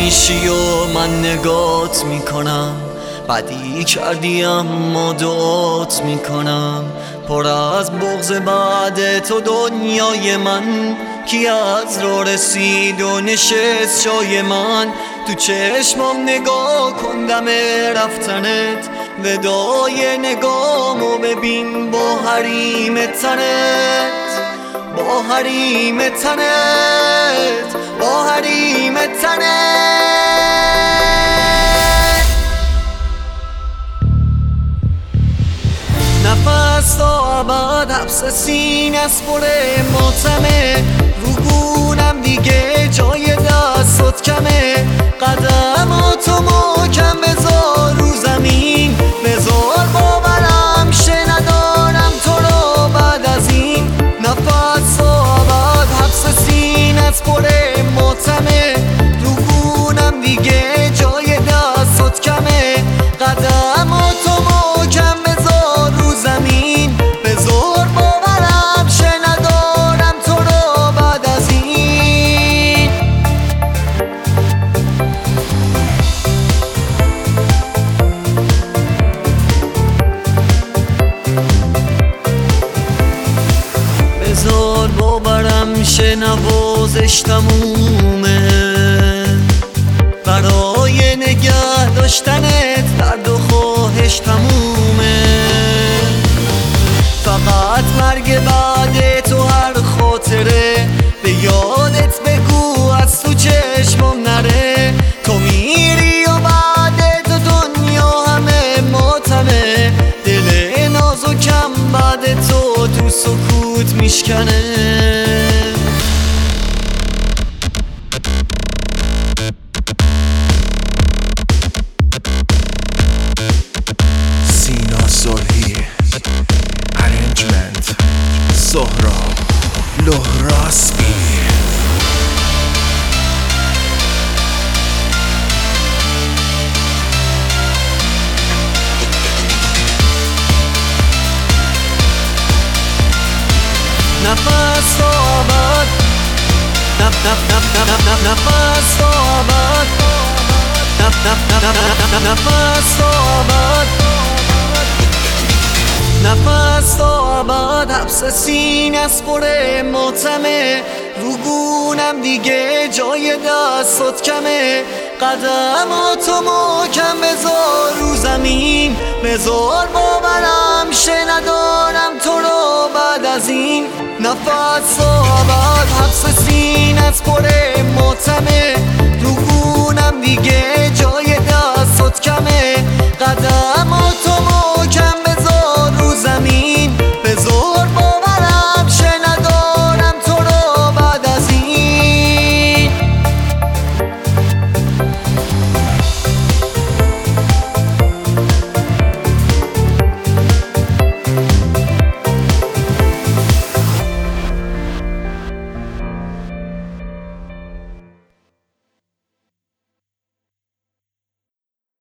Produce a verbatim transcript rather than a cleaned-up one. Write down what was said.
میشی و من نگات میکنم، بدی کردی اما دعات میکنم. پر از بغض بعد تو دنیای من، کی از رو رسید و نشست جای من. تو چشمم نگاه کن دم رفتنت، ودای نگامو ببین با حریم تنت، با حریم تنت، با حریم تنت. نفس تا ابد حبس سینه است پر ماتمه، رو گونم دیگه جای دستات کمه. قدماتو محکم بذار رو زمین، بذار باورم شه ندارم تو رو بعد از این. نفس تا ابد حبس سینه است پر ماتمه، رو گونم دیگه جای دستات کمه. قدماتو محکم بذار رو زمین، بذار باورم شه ندارم تو رو بعد از این. بذار باورم شه نوازش تمومه، برای نگه داشتنت درد و خواهش تمومه. فقط مرگ بعد تو هر خاطره، به یادت بگو از تو چشمم نره. تو میری و بعد تو دنیا همه ماتمه، دل نازکم بعد تو تو سکوت میشکنه. Arrangement Sohrab Lohraspi. نفس تا ابد، نف نف نف نف نف نفس تا ابد، نف نف نف نف نفس تا ابد، نفس تا ابد حبس سینه است پر ماتمه، رو گونم دیگه جای دستات کمه. قدماتو محکم بذار رو زمین، بذار باورم شه ندارم تو رو بعد از این. نفس تا ابد حبس سینه است پر ماتمه، رو گونم دیگه جای دستات کمه. قدم